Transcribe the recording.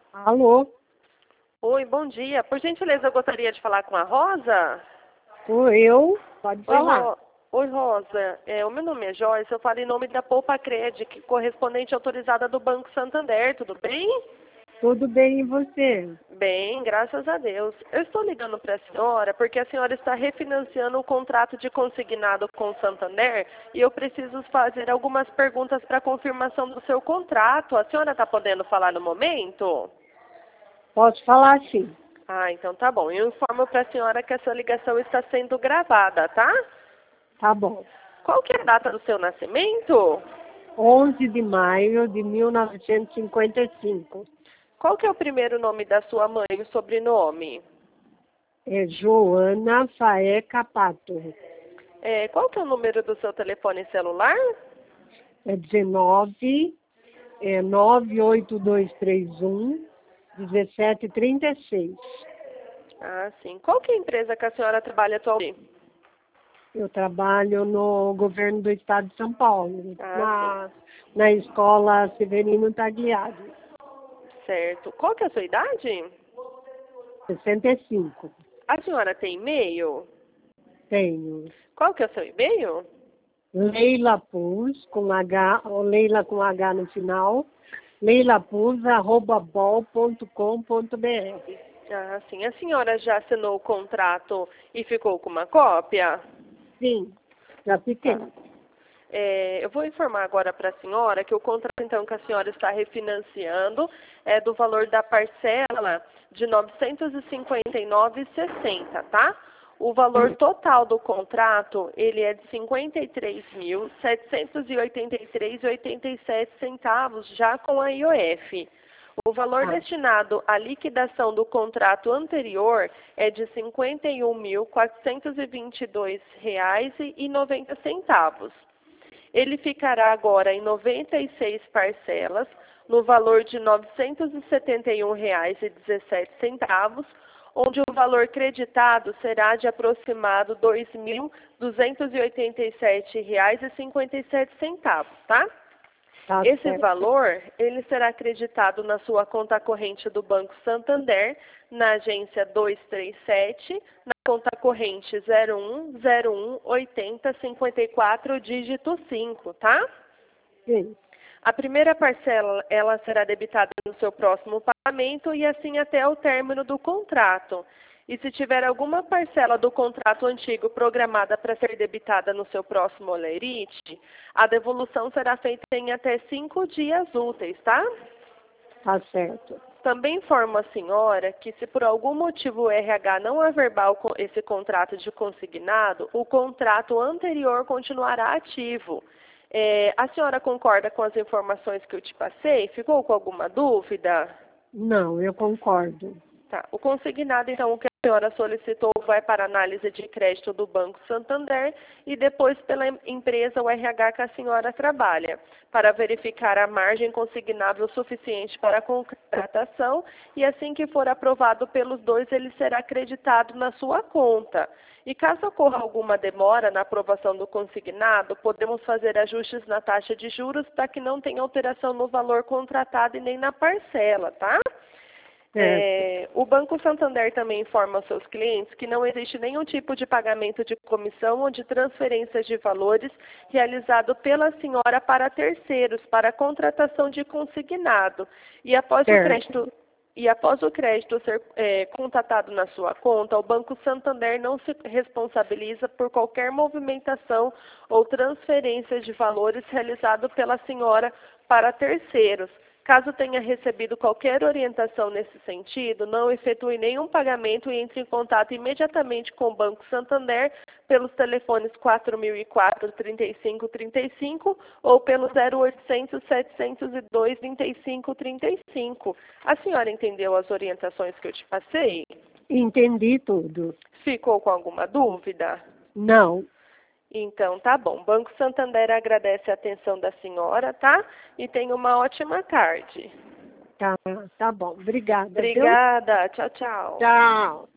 Alô? Oi, bom dia. Por gentileza, eu gostaria de falar com a Rosa. Sou eu? Pode Oi, falar. Oi, Rosa. O meu nome é Joyce. Eu falo em nome da Poupa Cred, correspondente autorizada do Banco Santander. Tudo bem? Tudo bem e você? Bem, graças a Deus. Eu estou ligando para a senhora porque a senhora está refinanciando o contrato de consignado com o Santander e eu preciso fazer algumas perguntas para confirmação do seu contrato. A senhora está podendo falar no momento? Posso falar sim. Ah, então tá bom. Eu informo para a senhora que essa ligação está sendo gravada, tá? Tá bom. Qual que é a data do seu nascimento? 11 de maio de 1955. Qual que é o primeiro nome da sua mãe e o sobrenome? É Joana Faé Capato. Qual que é o número do seu telefone celular? É 19, 98231 1736. Ah, sim. Qual que é a empresa que a senhora trabalha atualmente? Eu trabalho no governo do estado de São Paulo, Ah, sim. na escola Severino Tagliari. Certo. Qual que é a sua idade? 65. A senhora tem e-mail? Tenho. Qual que é o seu e-mail? Leila Puz, com H, ou Leila com H no final, leilapuz@bol.com.br. Ah, sim. A senhora já assinou o contrato e ficou com uma cópia? Sim, já fiquei. Tá. Eu vou informar agora para a senhora que o contrato, então, que a senhora está refinanciando é do valor da parcela de R$ 959,60, tá? O valor total do contrato, ele é de R$ 53.783,87 já com a IOF. O valor Tá, destinado à liquidação do contrato anterior é de R$ 51.422,90. Ele ficará agora em 96 parcelas, no valor de R$ 971,17, onde o valor creditado será de aproximado R$ 2.287,57, tá? tá Esse certo. valor, ele será acreditado na sua conta corrente do Banco Santander, na agência 237, na conta corrente 01018054, dígito 5, tá? Sim, A primeira parcela, ela será debitada no seu próximo pagamento e assim até o término do contrato. E se tiver alguma parcela do contrato antigo programada para ser debitada no seu próximo holerite, a devolução será feita em até 5 dias úteis, tá? tá certo. Também informo a senhora que se por algum motivo o RH não averbar esse contrato de consignado, o contrato anterior continuará ativo. A senhora concorda com as informações que eu te passei? Ficou com alguma dúvida? Não, eu concordo. Tá. O consignado, então, o que a senhora solicitou vai para análise de crédito do Banco Santander e depois pela empresa o RH que a senhora trabalha, para verificar a margem consignável suficiente para a contratação e assim que for aprovado pelos dois, ele será acreditado na sua conta. E caso ocorra alguma demora na aprovação do consignado, podemos fazer ajustes na taxa de juros para que não tenha alteração no valor contratado e nem na parcela, tá? Certo. O Banco Santander também informa aos seus clientes que não existe nenhum tipo de pagamento de comissão ou de transferências de valores realizado pela senhora para terceiros, para a contratação de consignado. E após o Certo. crédito, ser contatado na sua conta, o Banco Santander não se responsabiliza por qualquer movimentação ou transferência de valores realizado pela senhora para terceiros. Caso tenha recebido qualquer orientação nesse sentido, não efetue nenhum pagamento e entre em contato imediatamente com o Banco Santander pelos telefones 4004-3535 ou pelo 0800-702-3535. A senhora entendeu as orientações que eu te passei? Entendi tudo. Ficou com alguma dúvida? Não. Então, tá bom. Banco Santander agradece a atenção da senhora, tá? E tenha uma ótima tarde. Tá bom. Obrigada, viu? Obrigada. Tchau, tchau. Tchau.